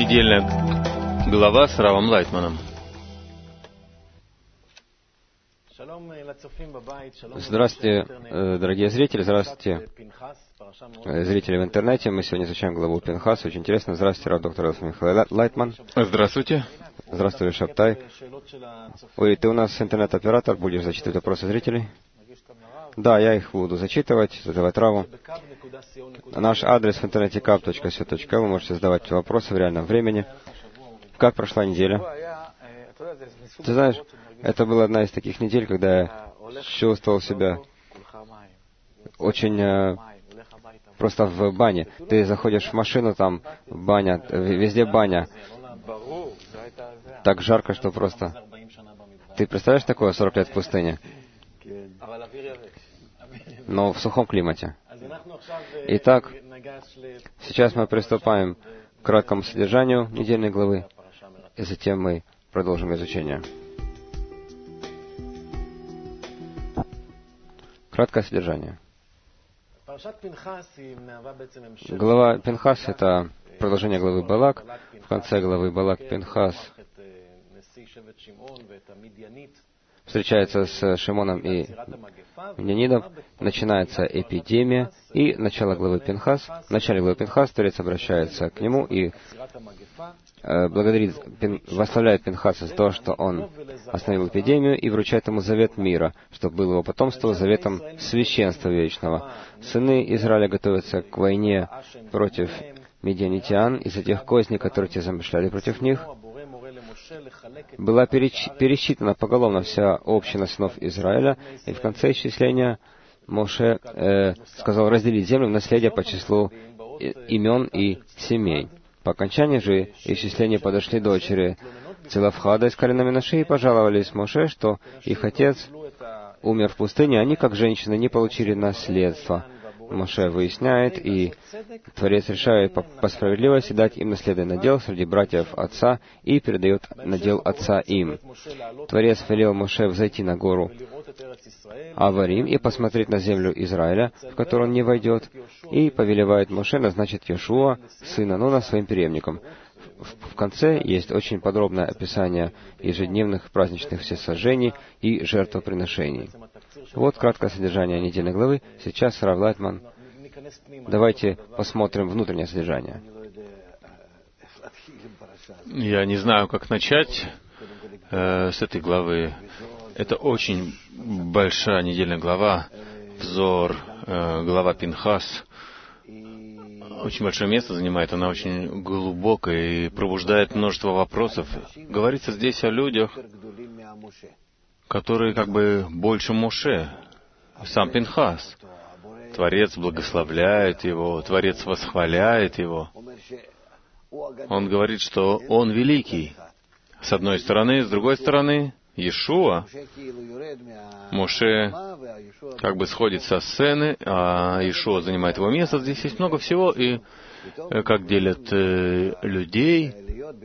Недельная глава с Равом Лайтманом. Здравствуйте, дорогие зрители, здравствуйте, зрители в интернете. Мы сегодня изучаем главу Пинхас. Очень интересно. Здравствуйте, Рав доктор Михаил Лайтман. Здравствуйте. Здравствуй, Шабтай. Ой, ты у нас интернет-оператор, будешь зачитывать вопросы зрителей? Да, я их буду зачитывать, задавать Раву. Наш адрес в интернете kap.su.ru. Вы можете задавать вопросы в реальном времени. Как прошла неделя? Ты знаешь, это была одна из таких недель, когда я чувствовал себя очень просто в бане. Ты заходишь в машину, там баня, везде баня. Так жарко, что просто... Ты представляешь такое 40 лет в пустыне? Но в сухом климате. Итак, сейчас мы приступаем к краткому содержанию недельной главы, и затем мы продолжим изучение. Краткое содержание. Глава Пинхас — это продолжение главы Балак. В конце главы Балак Пинхас встречается с Шимоном и Медианидом, начинается эпидемия, и начало главы Пинхас. В начале главы Пинхас Творец обращается к нему и восславляет Пинхаса за то, что он остановил эпидемию, и вручает ему завет мира, чтобы был его потомство заветом священства вечного. Сыны Израиля готовятся к войне против медианитян из-за тех козней, которые те замышляли против них. Была пересчитана поголовно вся община сынов Израиля, и в конце исчисления Моше сказал разделить землю в наследие по числу имен и семей. По окончании же исчисления подошли дочери Целофхада из колена Менаше и пожаловались Моше, что их отец умер в пустыне, они, как женщины, не получили наследство. Моше выясняет, и Творец решает по справедливости дать им наследие надел среди братьев отца и передает надел отца им. Творец велел Моше взойти на гору Аварим и посмотреть на землю Израиля, в которую он не войдет, и повелевает Моше назначить Йошуа, сына Нуна, своим преемником. В конце есть очень подробное описание ежедневных праздничных всесожжений и жертвоприношений. Вот краткое содержание недельной главы. Сейчас Рав Лайтман. Давайте посмотрим внутреннее содержание. Я не знаю, как начать с этой главы. Это очень большая недельная глава, взор, глава Пинхас. Очень большое место занимает, она очень глубокая и пробуждает множество вопросов. Говорится здесь о людях, которые как бы больше Моше, сам Пинхас. Творец благословляет его, Творец восхваляет его. Он говорит, что он великий. С одной стороны, с другой стороны, Йешуа, Моше как бы сходит со сцены, а Йешуа занимает его место. Здесь есть много всего, и как делят людей.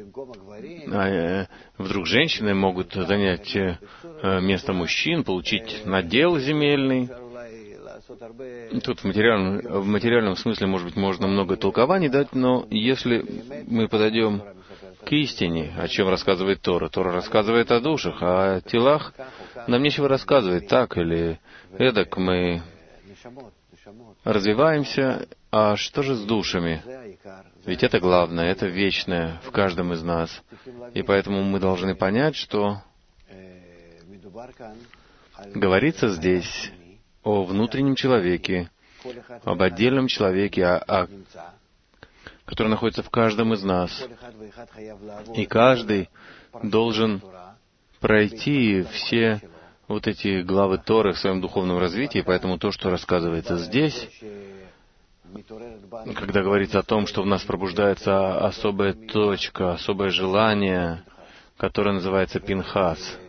Вдруг женщины могут занять место мужчин, получить надел земельный. Тут в материальном смысле, может быть, можно много толкований дать, но если мы подойдем к истине, о чем рассказывает Тора. Тора рассказывает о душах, а о телах нам нечего рассказывать. Так или эдак мы развиваемся, а что же с душами? Ведь это главное, это вечное в каждом из нас. И поэтому мы должны понять, что говорится здесь о внутреннем человеке, об отдельном человеке, который находится в каждом из нас. И каждый должен пройти все вот эти главы Торы в своем духовном развитии, поэтому то, что рассказывается здесь, когда говорится о том, что в нас пробуждается особая точка, особое желание, которое называется Пинхас,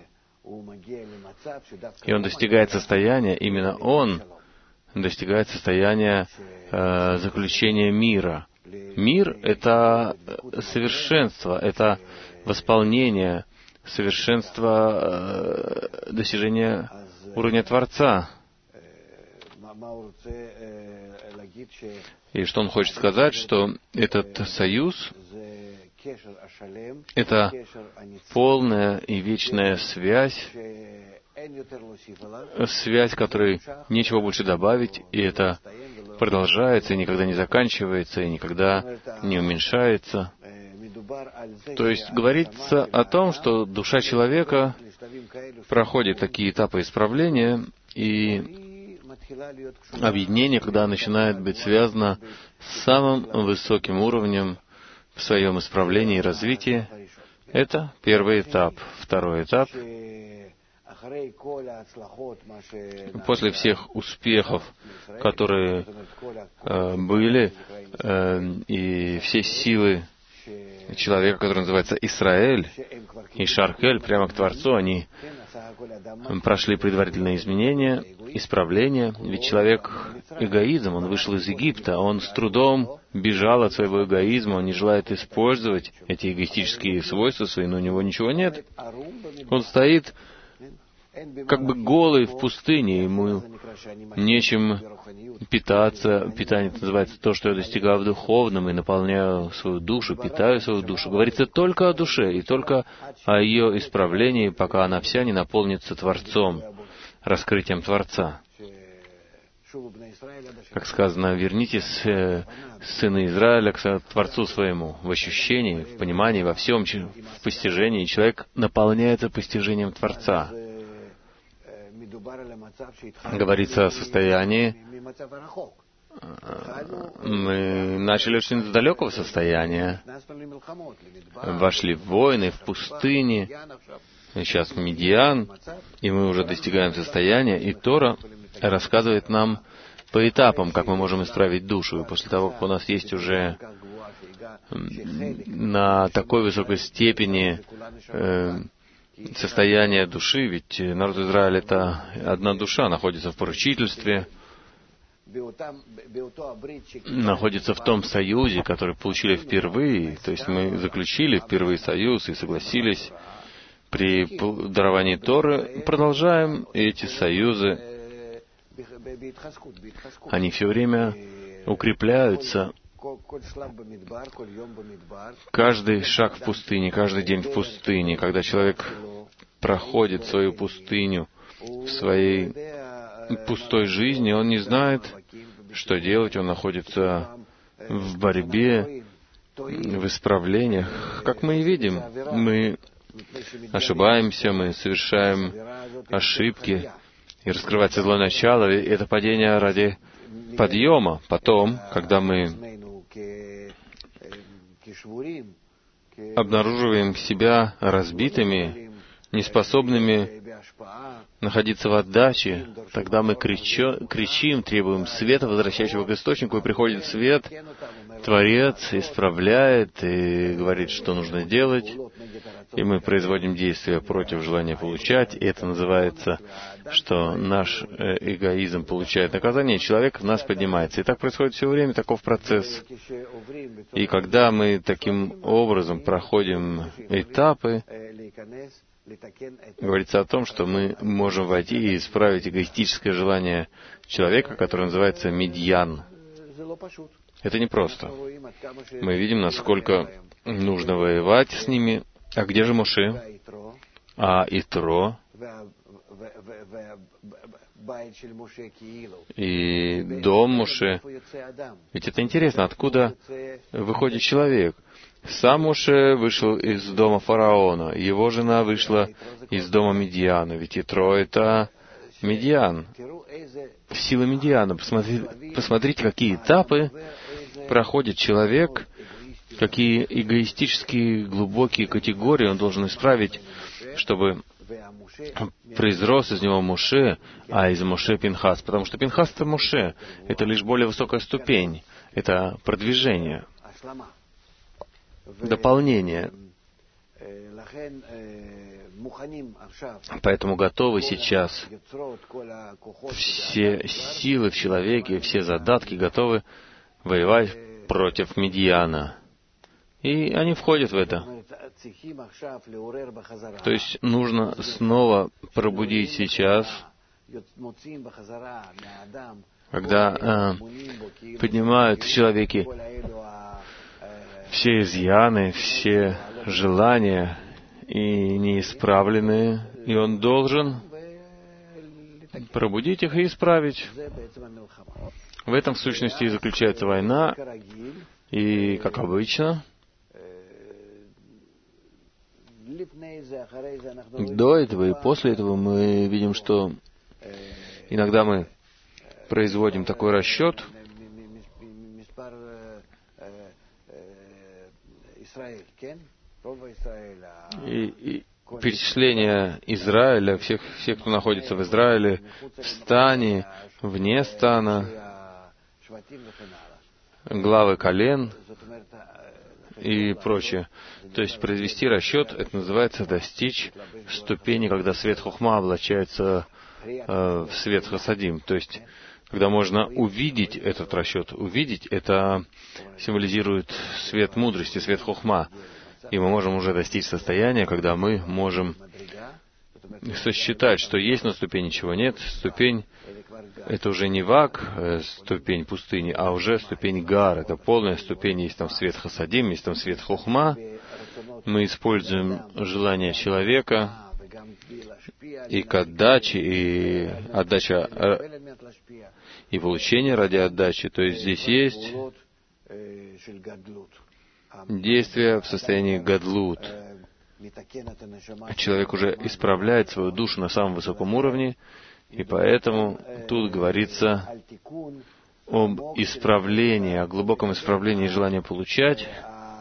и он достигает состояния, именно он достигает состояния заключения мира. Мир — это совершенство, это восполнение, совершенство достижения уровня Творца. И что он хочет сказать, что этот союз это полная и вечная связь, которой нечего больше добавить, и это продолжается, и никогда не заканчивается, и никогда не уменьшается. То есть говорится о том, что душа человека проходит такие этапы исправления, и объединение, когда начинает быть связано с самым высоким уровнем в своем исправлении и развитии, это первый этап. Второй этап. После всех успехов, которые были, и все силы человека, который называется Исраэль, и Шаркель, прямо к Творцу, они прошли предварительные изменения, исправления. Ведь человек эгоизм, он вышел из Египта, он с трудом бежал от своего эгоизма, он не желает использовать эти эгоистические свойства свои, но у него ничего нет. Он стоит как бы голый в пустыне, ему нечем питаться. Питание называется то, что я достигаю в духовном и наполняю свою душу, питаю свою душу. Говорится только о душе и только о ее исправлении, пока она вся не наполнится Творцом, раскрытием Творца. Как сказано, вернитесь, сыны Израиля, к Творцу своему, в ощущении, в понимании, во всем, в постижении. Человек наполняется постижением Творца. Говорится о состоянии. Мы начали очень с далекого состояния. Вошли в войны, в пустыне. Сейчас Медиан, и мы уже достигаем состояния. И Тора рассказывает нам по этапам, как мы можем исправить душу. И после того, как у нас есть уже на такой высокой степени состояние души, ведь народ Израиля — это одна душа, находится в поручительстве, находится в том союзе, который получили впервые, то есть мы заключили впервые союз и согласились при даровании Торы, продолжаем эти союзы, они все время укрепляются. Каждый шаг в пустыне, каждый день в пустыне, когда человек проходит свою пустыню в своей пустой жизни, он не знает, что делать, он находится в борьбе, в исправлениях. Как мы и видим, мы ошибаемся, мы совершаем ошибки, и раскрывается злое начало, и это падение ради подъема. Потом, когда мы обнаруживаем себя разбитыми, неспособными находиться в отдаче, тогда мы кричим, требуем света, возвращающего к источнику, и приходит свет, Творец исправляет и говорит, что нужно делать, и мы производим действия против желания получать, и это называется, что наш эгоизм получает наказание, и человек в нас поднимается. И так происходит все время, таков процесс. И когда мы таким образом проходим этапы, говорится о том, что мы можем войти и исправить эгоистическое желание человека, которое называется Медьян. Это непросто. Мы видим, насколько нужно воевать с ними. А где же Моше? А Итро? И дом Моше? Ведь это интересно, откуда выходит человек? Сам Моше вышел из дома фараона, его жена вышла из дома Медиана, ведь Итро — это Медиан, сила Медиана. Посмотрите, какие этапы проходит человек, какие эгоистические глубокие категории он должен исправить, чтобы произрос из него Моше, а из Моше Пинхас, потому что Пинхас — это Моше, это лишь более высокая ступень, это продвижение, дополнение. Поэтому готовы сейчас все силы в человеке, все задатки готовы воевать против Медиана. И они входят в это. То есть нужно снова пробудить сейчас, когда поднимают в человеке все изъяны, все желания и неисправленные, и он должен пробудить их и исправить. В этом, в сущности, и заключается война, и, как обычно, до этого и после этого мы видим, что иногда мы производим такой расчет, и перечисление Израиля, всех, кто находится в Израиле, в стане, вне стана, главы колен и прочее. То есть произвести расчет, это называется достичь ступени, когда свет хохма облачается в свет хасадим. То есть, когда можно увидеть этот расчет. Увидеть — это символизирует свет мудрости, свет хохма. И мы можем уже достичь состояния, когда мы можем сосчитать, что есть на ступени, чего нет. Ступень — это уже не вак, ступень пустыни, а уже ступень гар. Это полная ступень. Есть там свет хасадим, есть там свет хохма. Мы используем желание человека и к отдаче, и отдача, и получение ради отдачи. То есть здесь есть действие в состоянии гадлут. Человек уже исправляет свою душу на самом высоком уровне, и поэтому тут говорится об исправлении, о глубоком исправлении желания получать,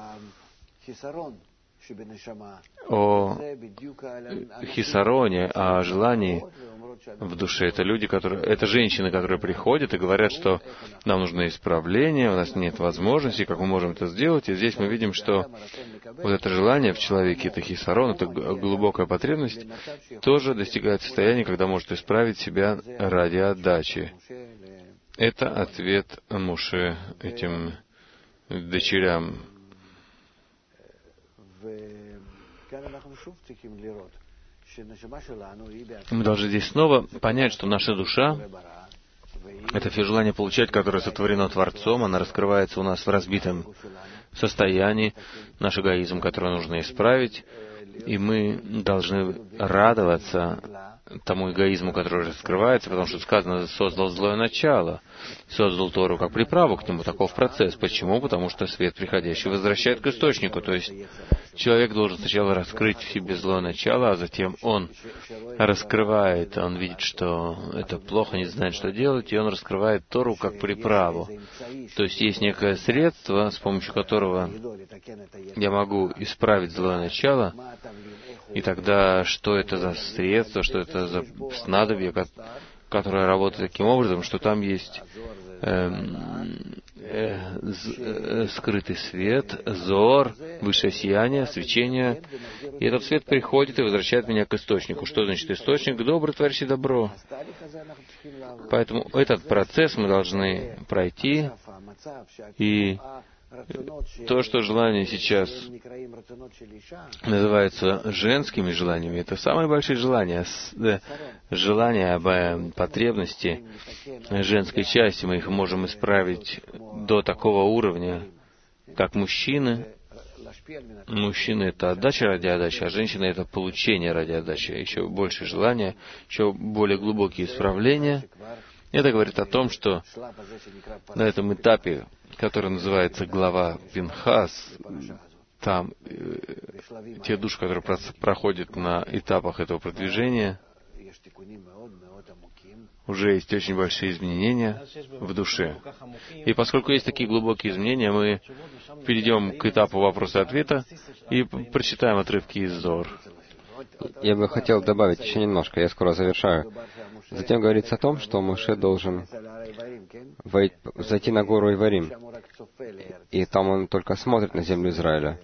о хисароне, о желании в душе. Это люди, это женщины, которые приходят и говорят, что нам нужно исправление, у нас нет возможности, как мы можем это сделать. И здесь мы видим, что вот это желание в человеке, это хисарон, это глубокая потребность, тоже достигает состояния, когда может исправить себя ради отдачи. Это ответ Моше этим дочерям. Мы должны здесь снова понять, что наша душа — это все желание получать, которое сотворено Творцом, она раскрывается у нас в разбитом состоянии, наш эгоизм, который нужно исправить, и мы должны радоваться тому эгоизму, который раскрывается, потому что сказано, создал злое начало, создал Тору как приправу к нему, таков процесс. Почему? Потому что свет приходящий возвращает к источнику. То есть человек должен сначала раскрыть в себе злое начало, а затем он раскрывает, он видит, что это плохо, не знает, что делать, и он раскрывает Тору как приправу. То есть есть некое средство, с помощью которого я могу исправить злое начало, и тогда что это за средство, что это за снадобье, которое работает таким образом, что там есть скрытый свет, зор, высшее сияние, свечение. И этот свет приходит и возвращает меня к источнику. Что значит источник? Добрый, творящий добро. Поэтому этот процесс мы должны пройти, и то, что желания сейчас называются женскими желаниями, это самые большие желания. Желания об потребности женской части, мы их можем исправить до такого уровня, как мужчины. Мужчины — это отдача ради отдачи, а женщины — это получение ради отдачи. Еще больше желания, еще более глубокие исправления. Это говорит о том, что на этом этапе, который называется глава Пинхас, там те души, которые проходят на этапах этого продвижения, уже есть очень большие изменения в душе. И поскольку есть такие глубокие изменения, мы перейдем к этапу вопроса-ответа и прочитаем отрывки из Зор. Я бы хотел добавить еще немножко, я скоро завершаю. Затем говорится о том, что Моше должен зайти на гору Иварим, и там он только смотрит на землю Израиля.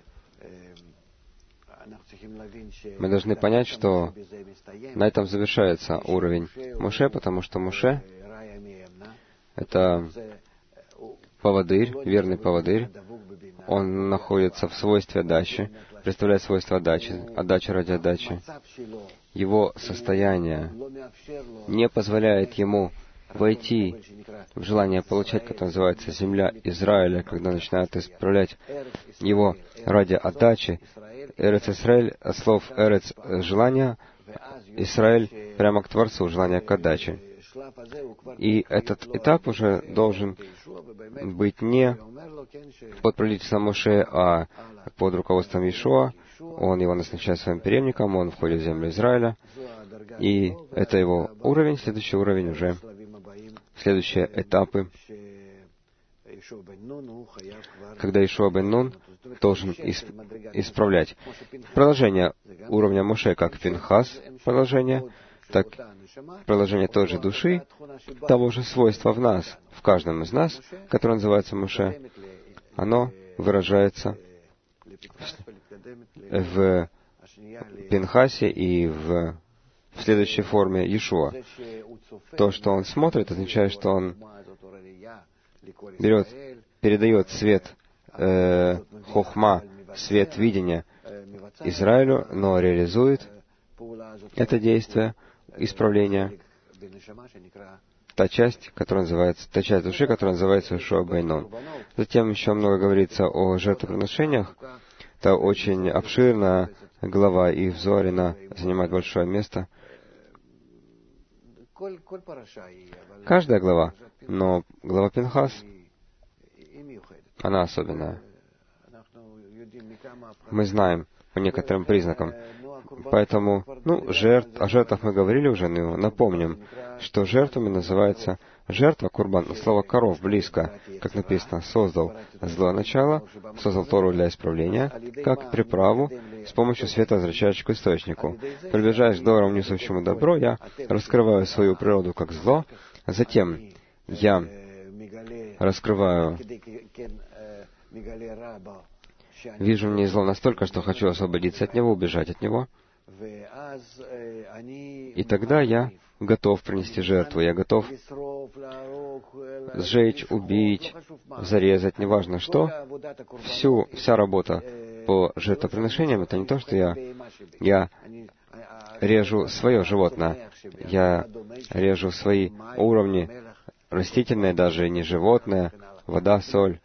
Мы должны понять, что на этом завершается уровень Моше, потому что Моше — это поводырь, верный поводырь. Он находится в свойстве отдачи, представляет свойство отдачи, отдача ради отдачи. Его состояние не позволяет ему войти в желание получать, которое называется земля Израиля, когда начинают исправлять его ради отдачи. Эрец Исраэль, от слов Эрец — желание, Израиль прямо к Творцу, желание к отдаче. И этот этап уже должен быть не под правительством Моше, а под руководством Иешуа. Он его назначает своим преемником, он входит в землю Израиля. И это его уровень, следующий уровень уже, следующие этапы, когда Иешуа бен Нун должен исправлять. Продолжение уровня Моше, как Пинхас, продолжение, так продолжение той же души, того же свойства в нас, в каждом из нас, которое называется Моше, оно выражается в Пинхасе и в следующей форме Иешуа. То, что он смотрит, означает, что он передает свет хохма, свет видения Израилю, но реализует это действие исправления та часть души, которая называется Иешуа бен Нун. Затем еще много говорится о жертвоприношениях. Это очень обширная глава, и в Зоаре занимает большое место. Каждая глава, но глава Пинхас, она особенная. Мы знаем по некоторым признакам. Поэтому, о жертвах мы говорили уже, но напомним, что жертвами называется жертва, курбан, слово коров, близко, как написано, создал злое начало, создал Тору для исправления, как приправу с помощью света, возвращающего к источнику. Приближаясь к дорам, несущему добро, я раскрываю свою природу как зло, затем я раскрываю, вижу в ней зло настолько, что хочу освободиться от него, убежать от него. И тогда я готов принести жертву, я готов сжечь, убить, зарезать, неважно что. Вся работа по жертвоприношениям — это не то, что я режу свое животное, я режу свои уровни, растительные даже, не животные, вода, соль.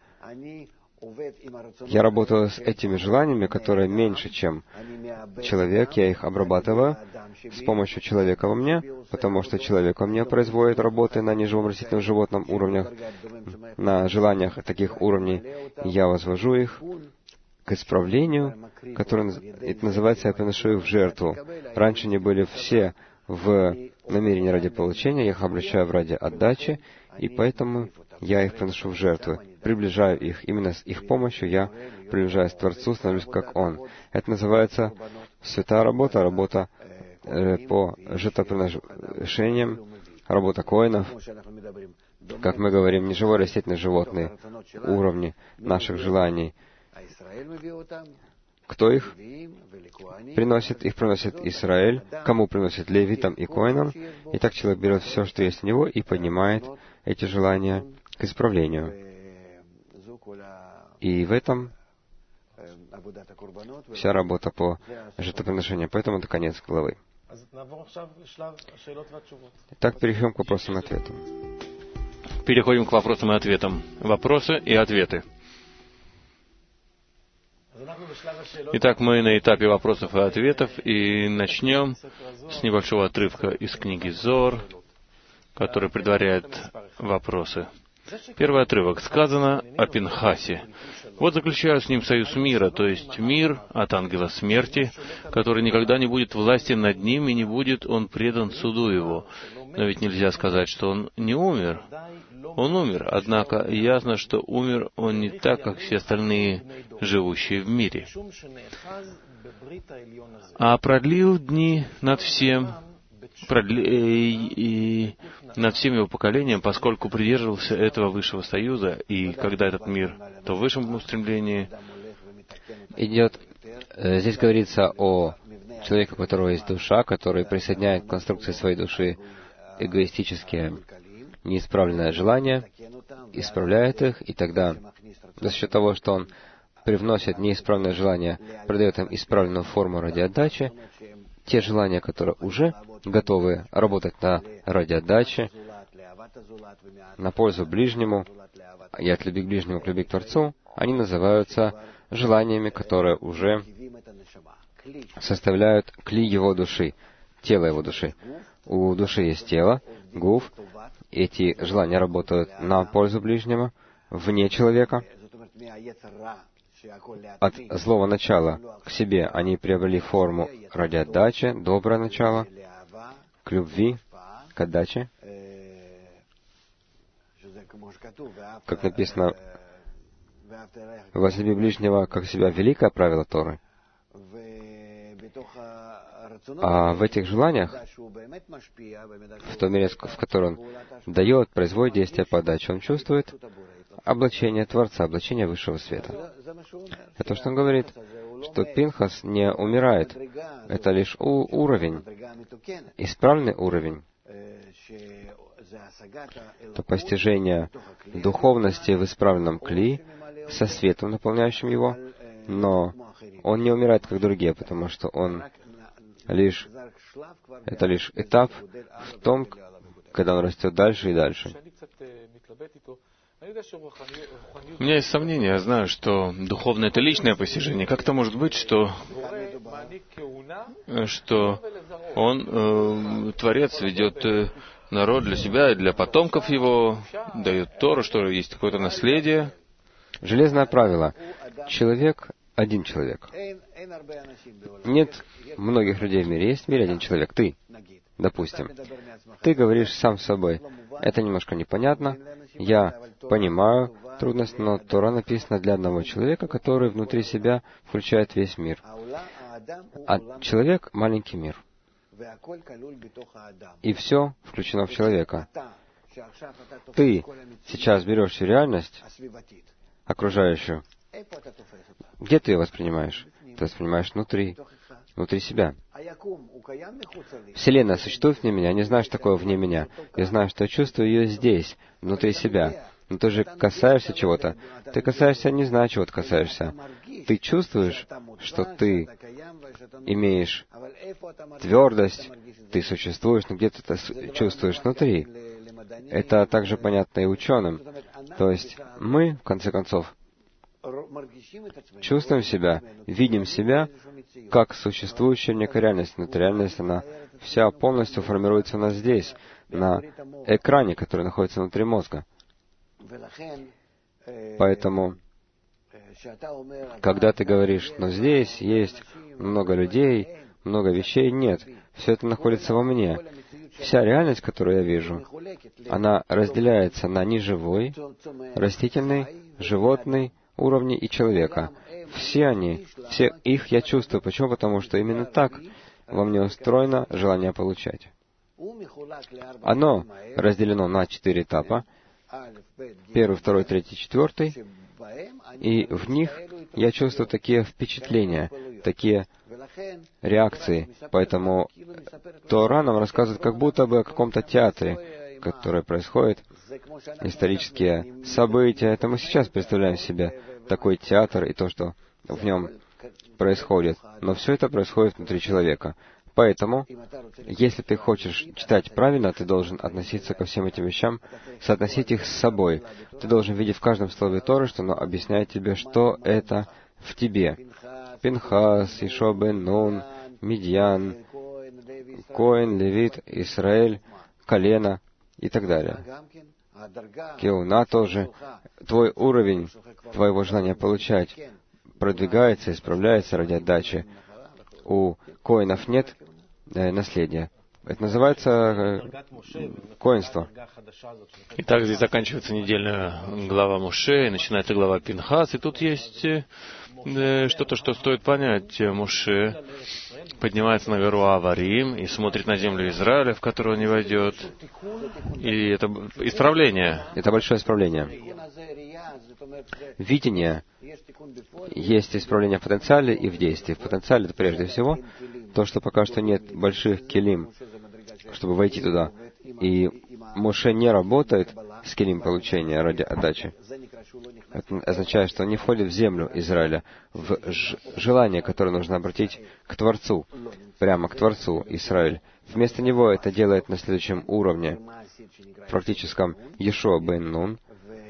Я работаю с этими желаниями, которые меньше, чем человек. Я их обрабатываю с помощью человека во мне, потому что человек во мне производит работы на неживом растительном животном уровнях, на желаниях таких уровней. Я возвожу их к исправлению, которое это называется, я приношу их в жертву. Раньше они были все в намерении ради получения, я их обращаю ради отдачи, и поэтому я их приношу в жертву, приближаю их. Именно с их помощью я приближаюсь к Творцу, становлюсь как Он. Это называется святая работа, работа по жертвоприношениям, работа коэнов. Как мы говорим, неживой растительный животные уровни наших желаний. Кто их приносит? Их приносит Израиль. Кому приносит? Левитам и коэнам. И так человек берет все, что есть у него, и поднимает эти желания к исправлению. И в этом вся работа по жертвоприношению. Поэтому это конец главы. Итак, перейдем к вопросам и ответам. Переходим к вопросам и ответам. Вопросы и ответы. Итак, мы на этапе вопросов и ответов, и начнем с небольшого отрывка из книги Зоар, который предваряет вопросы. Первый отрывок. Сказано о Пинхасе. Вот заключаю с ним союз мира, то есть мир от ангела смерти, который никогда не будет власти над ним, и не будет он предан суду его. Но ведь нельзя сказать, что он не умер. Он умер, однако ясно, что умер он не так, как все остальные, живущие в мире, а продлил дни над всем, и над всем его поколением, поскольку придерживался этого высшего союза, и когда этот мир то в высшем устремлении здесь говорится о человеке, у которого есть душа, который присоединяет к конструкции своей души эгоистические неисправленные желания, исправляет их, и тогда за счет того, что он привносит неисправленные желания, придает им исправленную форму ради отдачи, те желания, которые уже готовы работать ради отдачи, на пользу ближнему и от любви к ближнему к любви к Творцу, они называются желаниями, которые уже составляют кли его души, тело его души. У души есть тело, гуф. Эти желания работают на пользу ближнего, вне человека. От злого начала к себе они приобрели форму ради отдачи, доброе начало, к любви, к отдаче. Как написано, «Возлюби ближнего, как себя» — великое правило Торы. А в этих желаниях, в той мере, в которой он дает, производит действие по отдаче, он чувствует облачение Творца, облачение высшего света. Это что он говорит, что Пинхас не умирает. Это лишь уровень, исправленный уровень. Это постижение духовности в исправленном кли, со светом, наполняющим его, но он не умирает, как другие, потому что это лишь этап в том, когда он растет дальше и дальше. У меня есть сомнения. Я знаю, что духовное — это личное постижение. Как это может быть, что он, Творец, ведет народ для себя и для потомков его, дает Тору, что есть какое-то наследие? Железное правило. Человек — один человек. Нет многих людей в мире. Есть в мире один человек. Ты, допустим. Ты говоришь сам с собой. Это немножко непонятно. Я понимаю трудность, но Тора написана для одного человека, который внутри себя включает весь мир. А человек — маленький мир. И все включено в человека. Ты сейчас берешь всю реальность окружающую. Где ты ее воспринимаешь? Ты воспринимаешь внутри себя. Вселенная существует вне меня. Я не знаю, что такое вне меня. Я знаю, что я чувствую ее здесь, внутри себя. Но ты же касаешься чего-то. Ты касаешься, не знаю, чего ты касаешься. Ты чувствуешь, что ты имеешь твердость, ты существуешь, но где-то ты чувствуешь внутри. Это также понятно и ученым. То есть мы, в конце концов, чувствуем себя, видим себя, как существующая некая реальность. Но эта реальность, она вся полностью формируется у нас здесь, на экране, который находится внутри мозга. Поэтому, когда ты говоришь, но здесь есть много людей, много вещей, нет. Все это находится во мне. Вся реальность, которую я вижу, она разделяется на неживой, растительный, животный, уровни и человека. Все их я чувствую. Почему? Потому что именно так во мне устроено желание получать. Оно разделено на 4 этапа. 1, 2, 3, 4. И в них я чувствую такие впечатления, такие реакции. Поэтому Тора нам рассказывает как будто бы о каком-то театре, который происходит, исторические события. Это мы сейчас представляем себе такой театр и то, что в нем происходит. Но все это происходит внутри человека. Поэтому, если ты хочешь читать правильно, ты должен относиться ко всем этим вещам, соотносить их с собой. Ты должен видеть в каждом слове Торы, что оно объясняет тебе, что это в тебе. Пинхас, Ишуа бен Нун, Мидьян, Коэн, Левит, Исраэль, колено и так далее. Кеуна тоже. Твой уровень твоего желания получать продвигается, исправляется ради отдачи. У коинов нет наследия. Это называется коинство. Итак, здесь заканчивается недельная глава Моше, и начинается глава Пинхас, и тут есть что-то, что стоит понять. Моше поднимается на гору Аварим и смотрит на землю Израиля, в которую он не войдет. И это исправление. Это большое исправление. Видение есть исправление в потенциале и в действии. В потенциале это прежде всего то, что пока что нет больших келим, чтобы войти туда. И Моше не работает с келим получения ради отдачи. Это означает, что он не входит в землю Израиля, в желание, которое нужно обратить к Творцу, прямо к Творцу, Израиль. Вместо него это делает на следующем уровне, в практическом Йешуа бен Нун.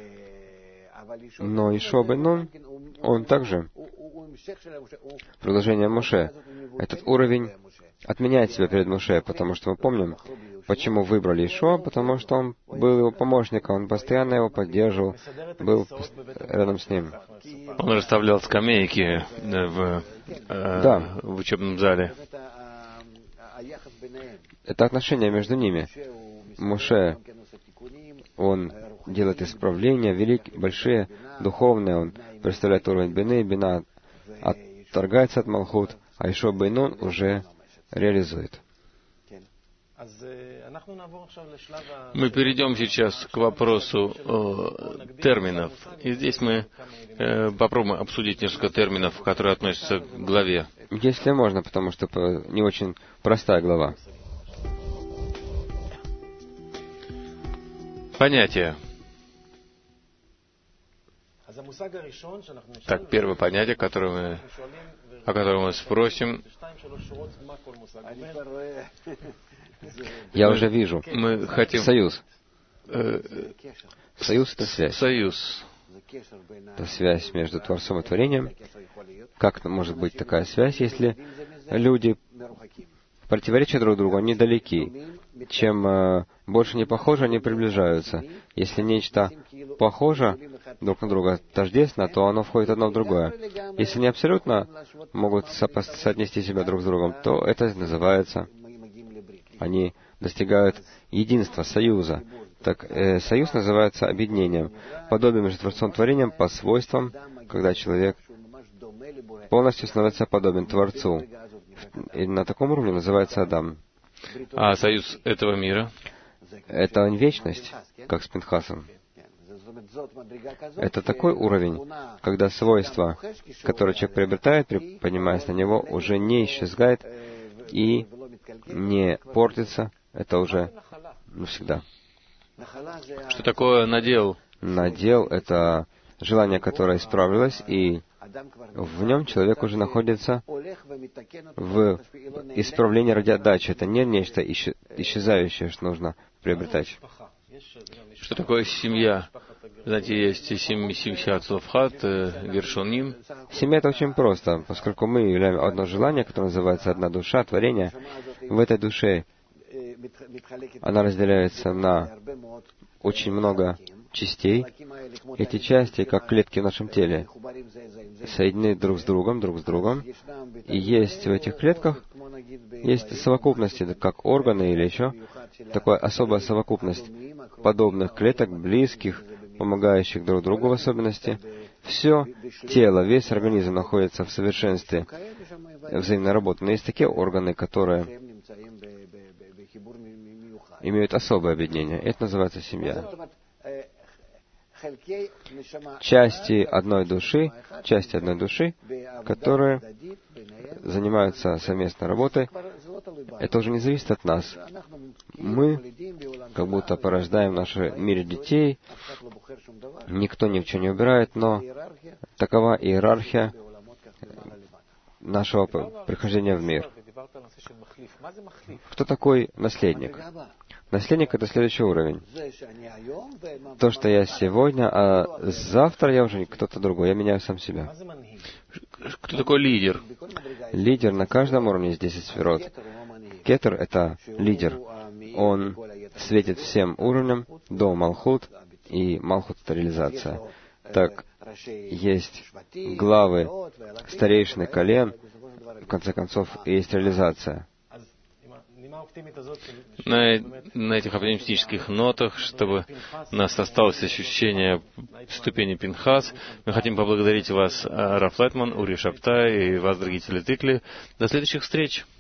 Но Йешуа бен Нун, он также продолжение Моше. Этот уровень отменяет себя перед Моше, потому что мы помним, почему выбрали Йешуа, потому что он был его помощником, он постоянно его поддерживал, был рядом с ним. Он расставлял скамейки в учебном зале. Это отношение между ними. Моше, он делает исправления, большие, духовные, он представляет уровень Бины, Бина отторгается от Малхут, а Йешуа бен Нун уже реализует. Мы перейдем сейчас к вопросу терминов. И здесь мы попробуем обсудить несколько терминов, которые относятся к главе. Если можно, потому что не очень простая глава. Понятие. Так, первое понятие, о котором мы спросим. Я уже вижу. Мы хотим... Союз. Союз — это связь. Союз. Это связь между Творцом и Творением. Как может быть такая связь, если люди противоречат друг другу, они далеки? Чем больше не похожи, они приближаются. Если нечто похоже друг на друга, тождественно, то оно входит одно в другое. Если не абсолютно могут соотнести себя друг с другом, то это называется... Они достигают единства, союза. Так, союз называется объединением. Подобие между Творцом и Творением по свойствам, когда человек полностью становится подобен Творцу. И на таком уровне называется Адам. А союз этого мира? Это вечность, как с Пинхасом. Это такой уровень, когда свойства, которые человек приобретает, поднимаясь на него, уже не исчезает и не портится. Это уже навсегда. Что такое надел? Надел — это желание, которое исправилось, и в нем человек уже находится в исправлении ради отдачи. Это не нечто исчезающее, что нужно приобретать. Что такое семья? Знаете, есть семья Цлавхат, Гершоним. Семья — это очень просто, поскольку мы являем одно желание, которое называется одна душа, творение. В этой душе она разделяется на очень много частей. Эти части, как клетки в нашем теле, соединены друг с другом, и есть в этих клетках, есть совокупности, как органы или еще, такая особая совокупность подобных клеток, близких, помогающих друг другу в особенности. Все тело, весь организм находится в совершенстве взаимной работы. Но есть такие органы, которые имеют особое объединение. Это называется семья. Части одной души, которые занимаются совместной работой, это уже не зависит от нас. Мы как будто порождаем в нашем мире детей, никто ни в чем не убирает, но такова иерархия нашего прихождения в мир. Кто такой наследник? Наследник — это следующий уровень. То, что я сегодня, а завтра я уже кто-то другой. Я меняю сам себя. Кто такой лидер? Лидер на каждом уровне из 10 сферот. Кетер — это лидер. Он светит всем уровням до Малхут, и Малхут — это реализация. Так, есть главы, старейшины колен, в конце концов, есть реализация. На этих оптимистических нотах, чтобы у нас осталось ощущение ступени Пинхас, мы хотим поблагодарить вас, Раф Лайтман, Ури Шабтай и вас, дорогие телетыкли. До следующих встреч!